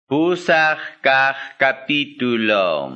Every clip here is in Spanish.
Pusaq kaq capítulo.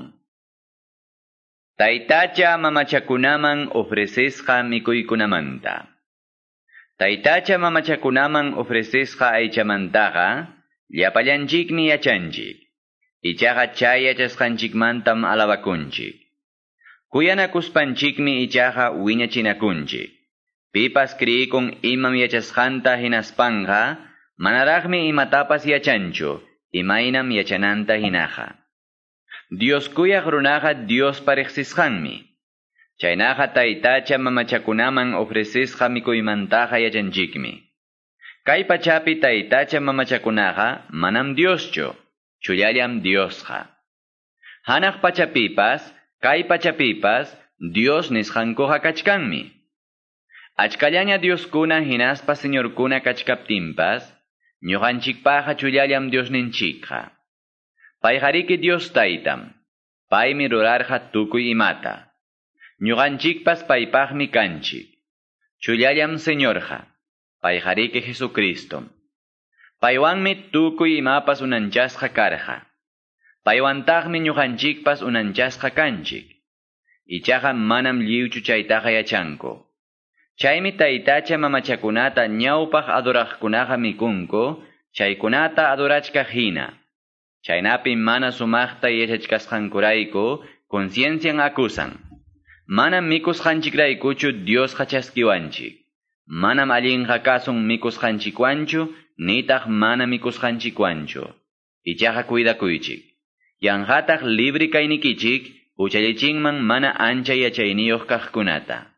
Taytacha mamachakunaman ofrecesqa mikuykunamanta. Taytacha mamachakunaman ofrecesqa aychamantaqa llapallanchikmi yachanchik. Ichaqa chay yachasqanchikmantam alabakunchik. Kuyanakuspanchikmi ichaqa wiñachinakunchik. Pipas kriikun imam yachasqanta hinaspanqa manaraqmi imatapas yachanchu. Imaynam yachananta hinaqa. Dios kuyaq runaqa Dios pariqsisqanmi. Chaynaqa taytacha mamachakunaman ofrecesqa mikuymantaqa yachanchikmi. Kay pachapi taytacha mamachakunaqa manam Dioschu, chullallam Diosqa. Hanaq pachapipas, kay pachapipas, Dios nisqankuqa kachkanmi. Achkallaña Dioskuna hinaspa señorkuna kachkaptinpas, ñuqanchikpaqa chullallam Diosninchikqa. Payqariki Dios taytam. Paymi rurarqa tukuy imata. Ñuqanchikpas paypaqmi kanchik. Chullallam Señorqa. Payqariki Jesucristo. Paywanmi tukuy imapas unanchasqa karqa. Paywantaqmi ñuqanchikpas unanchasqa kanchik. Ichaqa manam lliwchu chaytaqa yachanku. Chaymi taytacha mamachakunata ñawpaq aduraqkunaqa mikunku, chaykunata adurachka hina. Chaynapi mana sumaqta yachachkasqankurayku, conciencian akusan. Manam mikusqanchikraykuchu Dios chaskiwanchik. Manam allinqa kasun mikusqanchikwanchu, nitaq mana mikusqanchikwanchu. Ichaqa cuidakuychik. Yanqataq libre kaynikichik, uchallichinman mana ancha yachayniyuq kaqkunata.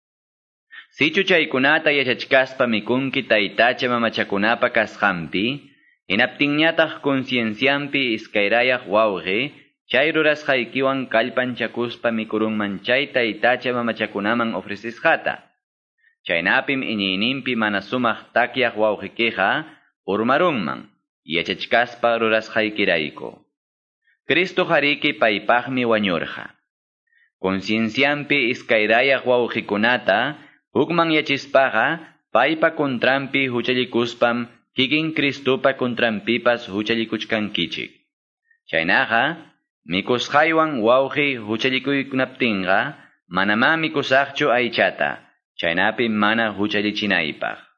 Sichu chaykunata yachachkaspa mikunki taytacha mamachakunapa kasqanpi, hinaptinñataq concienciampi iskayrayaq wawqi, chay rurasqaykiwan kallpanchakuspa mikurunman chay taytacha mamachakunaman ofrecisqata. Chaynapim iñiynimpi mana sumaq takyaq wawqikiqa urmarunman, yachachkaspa rurasqaykirayku. Cristo qariki paypaqmi wañurqa. Concienciampi iskayrayaq wawqikunata, hukman yachispaqa, paypa kontrampi huchalikuspam, kikin Kristupa kontrampipas huchalikuchkankichik. Chaynaqa, mikusqaywan wawqi huchalikuyknaptinqa, manama mikusaqchu aychata, chaynapi mana huchalichinaypaq.